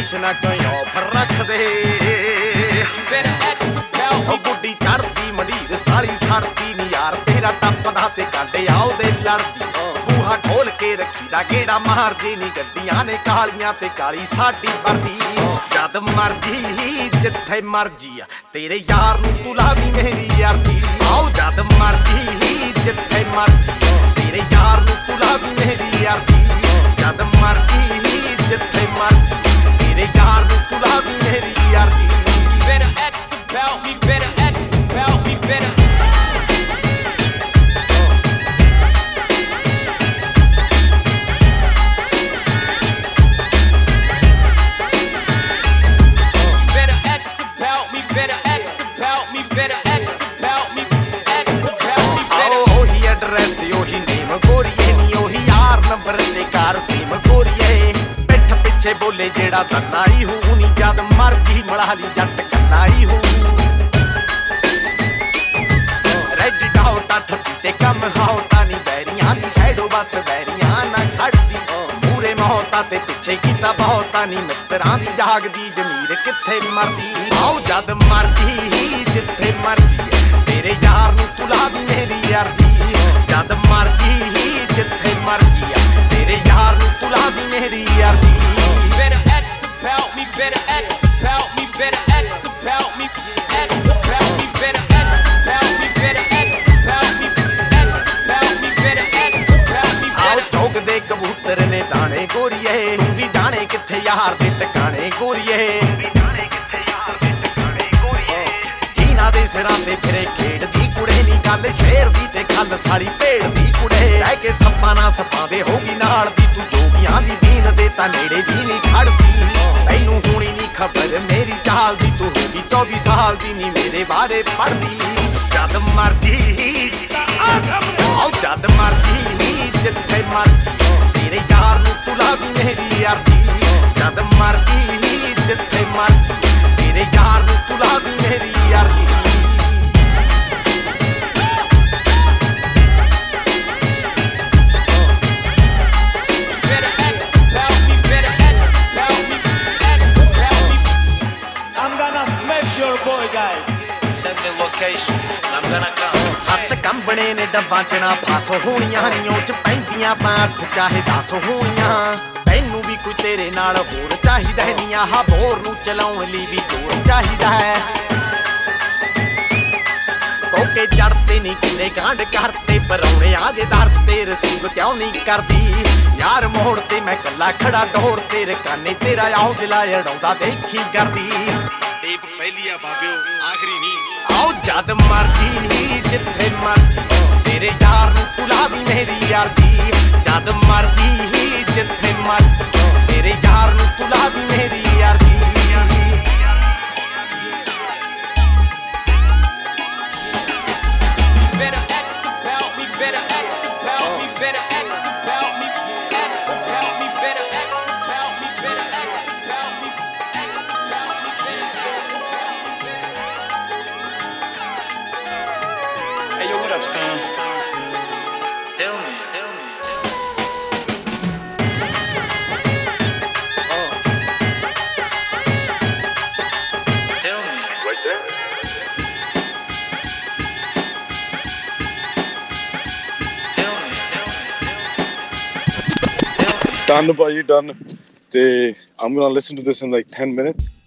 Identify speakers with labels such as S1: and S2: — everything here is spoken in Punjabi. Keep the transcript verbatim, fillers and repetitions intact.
S1: ਕੰਡੀਸ਼ਨਾਂ ਕਿਉਂ ਆਫਰ ਰੱਖਦੇ ਉਹ ਗੁੱਡੀ ਚੜਦੀ ਮੰਡੀਰ ਸਾਲੀ ਸੜਦੀ ਨੀ ਯਾਰ ਤੇਰਾ ਟੱਪਦਾ ਤੇ ਕਾਂਡੇ ਆ ਉਹਦੇ ਲੜਦੀ ਬੂਹਾ ਖੋਲ ਕੇ ਰੱਖੀ ਦਾ ਗੇੜਾ ਮਾਰਦੀ ਨੀ ਗੱਡੀਆਂ ਨੇ ਕਾਲੀਆਂ ਤੇ ਕਾਲੀ ਸਾਡੀ ਵਰਦੀ ਜਦ ਮਰਜੀ ਜਿੱਥੇ ਮਰਜੀ ਆ ਤੇਰੇ ਯਾਰ ਨੂੰ ਤੂੰ ਲਾਵੀਂ ਮੇਰੀ ਯਾਰਦੀ ਆਓ ਜਦ ਮਰਜੀ ਜਿੱਥੇ ਮਰਜੀ ਤੇਰੇ ਯਾਰ ਨੂੰ ਤੂੰ ਲਾਵੀਂ ਮੇਰੀ ਯਾਰਦੀ ਜਦ ਮਰਜੀ ਜਿੱਥੇ ਮਰਜੀ ਤੇਰੇ ਯਾਰ ਨੂੰ ਤੂੰ ਲਾਵੀਂ ਮੇਰੀ ਯਾਰਦੀ
S2: Better ask about me, better ask about me, better Better ask about me, better ask about me, better ask about me, ask about me, better
S1: ਉਹੀ ਐਡਰੈਸ ਉਹੀ ਨੇਮ ਗੋਰੀਏ ਨੀ ਉਹੀ ਯਾਰ ਨੰਬਰ ਤੇ ਕਾਰ ਸੀਮ ਗੋਰੀਏ ਪਿੱਠ ਪਿੱਛੇ ਬੋਲੇ ਜਿਹੜਾ ਦੰਨਾਈ ਹੂ ਨੀ ਜਦ ਮਰਜੀ ਮੜਾ ਲਈ ਜੱਟ ਕੰਨਾਈ ਹੂ ਰੈਡੀ ਡਾਉਟਾ ਠੱਪੀ ਤੇ ਕੰਮ ਹਾਉਟਾ ਨੀ ਬੈਰੀਆਂ ਦੀ ਸ਼ੈਡੋ ਬਸ ਬੈਰੀਆਂ ਨਾ ਖੜਦੀ ਪੂਰੇ ਮਹੌਤਾ ਤੇ ਪਿੱਛੇ ਕੀਤਾ ਬਹੁਤਾ ਨੀ ਮਿੱਤਰਾਂ ਦੀ ਜਾਗਦੀ ਜ਼ਮੀਰ ਕਿੱਥੇ ਮਰਦੀ ਆਓ ਜਦ ਮਰਜੀ ਜਿੱਥੇ ਮਰਜੀ ਤੇਰੇ ਯਾਰ ਨੂੰ ਤੂੰ ਲਾਵੀਂ ਮੇਰੀ ਯਾਰਦੀ ਜਦ ਮਰਜੀ ਜਿੱਥੇ ਮਰਜੀ ਤੇਰੇ ਯਾਰ ਨੂੰ ਤੂੰ ਲਾਵੀਂ ਮੇਰੀ ਯਾਰਦੀ
S2: Better ask about me, better ask about me, better ask about me, ask about me, better ask about me, better ask about me, ask about me, better ask about me,
S1: ਆਓ
S2: better
S1: ਚੌਕ ਦੇ ਕਬੂਤਰ ਨੇ ਦਾਣੇ ਗੋਰੀਏ ਤੂੰ ਵੀ ਜਾਣੇ ਕਿੱਥੇ ਯਾਰ ਦੇ ਟਿਕਾਣੇ ਗੋਰੀਏ ਜੀਨਾ ਦੇ ਸਿਰਾਂ ਤੇ ਫਿਰੇ ਖੇਡਦੀ ਕੁੜੇ ਨੀ ਗੱਲ ਸ਼ੇਰ ਦੀ ਤੇ ਗੱਲ ਸਾਰੀ ਭੇਡ ਦੀ ਕੁੜੇ ਲੈ ਕੇ ਸੱਪਾਂ ਨਾਲ ਸੱਪਾਂ ਦੇ ਹੋਗੀ ਨਾਲ ਦੀ ਤੂੰ ਜੋਗੀਆਂ ਦੀ ਬੀਨ ਦੇ ਤਾਂ ਨੇੜੇ ਵੀ ਨਹੀਂ ਖੜਦੀ ਤੈਨੂੰ ਹੋਣੀ ਨੀ ਖਬਰ ਮੇਰੀ ਚਾਲ ਦੀ ਤੂੰ ਹੋਗੀ ਚੌਵੀ ਸਾਲ ਦੀ ਨੀ ਮੇਰੇ ਬਾਰੇ ਪੜਦੀ ਜਦ ਮਰਜੀ ਆਓ ਜਦ ਮਰਜੀ ਜਿੱਥੇ ਮਰਜੀ ਤੇਰੇ ਯਾਰ ਨੂੰ ਤੂੰ ਲਾਵੀਂ ਮੇਰੀ ਯਾਰਦੀ ਜਦ ਮਰਜੀ ਜਿੱਥੇ ਮਰਜੀ ਤੇਰੇ ਯਾਰ ਨੂੰ ਤੂੰ ਲਾਵੀਂ ਮੇਰੀ ਯਾਰਦੀ
S2: better ask about me, better ask about me, ask about me.
S3: I'm gonna smash your boy, guys.
S4: Send me location, I'm gonna come.
S1: ਹੱਥ ਕੰਬਣੇ ਨੇ ਡੱਬਾਂ ਚ ਨਾ ਫਸ ਹੋਣੀਆਂ ਨੀ ਉਹ ਚ ਪੈਂਦੀਆਂ ਪਾਠ ਚਾਹੇ ਦਸ ਹੋਣੀਆਂ ਤੈਨੂੰ ਵੀ ਕੋਈ ਤੇਰੇ ਨਾਲ ਹੋਰ ਚਾਹੀਦਾ ਨੀ ਆਹ ਬੋਰ ਨੂੰ ਚਲਾਉਣ ਲਈ ਵੀ ਜੋਰ ਚਾਹੀਦਾ ਹੈ ਕੋਕੇ ਚੜਤੇ ਨੀ ਕਿੰਨੇ ਕਾਂਡ ਕਰਤੇ ਪਰੌਣੇ ਆ ਜੇ ਦਰ ਤੇ ਰਸੀਬ ਕਿਉਂ ਨਹੀਂ ਕਰਦੀ ਯਾਰ ਮੋੜ ਤੇ ਮੈਂ ਕੱਲਾ ਖੜਾ ਡੋਰ ਤੇ ਰਕਾਨੇ ਤੇਰਾ ਆਉ ਜਲਾ ਅੜਾਉਂਦਾ ਦੇਖੀ ਕਰਦੀ
S4: ਟੇਪ ਪਹਿਲੀ ਆ ਬਾਬਿਓ ਆਖਰੀ ਨਹੀਂ
S1: ਆਓ ਜਦ ਮਰਜੀ ਜਿੱਥੇ ਮਰਜੀ ਤੇਰੇ ਯਾਰ ਨੂੰ ਤੂੰ ਲਾਵੀਂ ਮੇਰੀ ਯਾਰਦੀ ਜਦ ਮਰਜੀ ਜਿੱਥੇ ਮਰਜੀ ਤੇਰੇ ਯਾਰ ਨੂੰ ਤੂੰ ਲਾਵੀਂ ਮੇਰੀ ਯਾਰਦੀ
S2: Better ask about me, better ask about me, better ask about me, ask about me, better ask about me, better ask about me, ask about me, better ask about me, better.
S4: Hey yo, what up, son? Tell me, tell me. Tell me. Right there. Tell me, tell me, tell me. Tell me.
S5: Done, buddy, done. They, I'm gonna listen to this in like ten minutes.